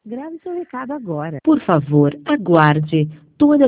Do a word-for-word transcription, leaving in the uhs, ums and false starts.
Grave seu recado agora. Por favor, aguarde. Toda